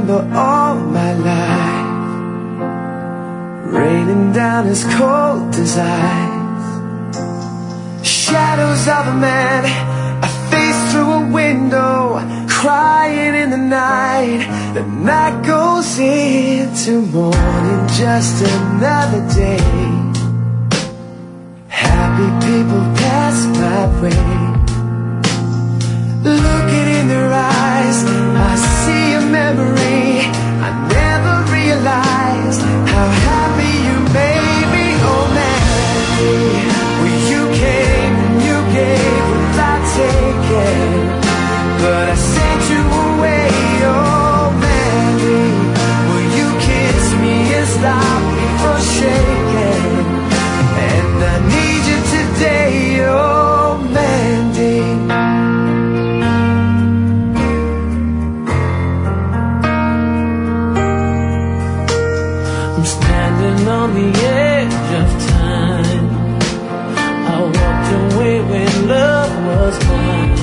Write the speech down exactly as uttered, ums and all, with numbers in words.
remember all my life, raining down as cold as ice. Shadows of a man, a face through a window, crying in the night. The night goes into morning, just another day. Happy people pass my way. Looking in their eyes, I see a memory. I never realized how happy you made me. Oh Mandy, well, you came and you gave without taking, but I sent you away. Oh Mandy, will you kiss me and stop me from shaking? And I need you today. Oh Mandy. Standing on the edge of time, I walked away when love was mine.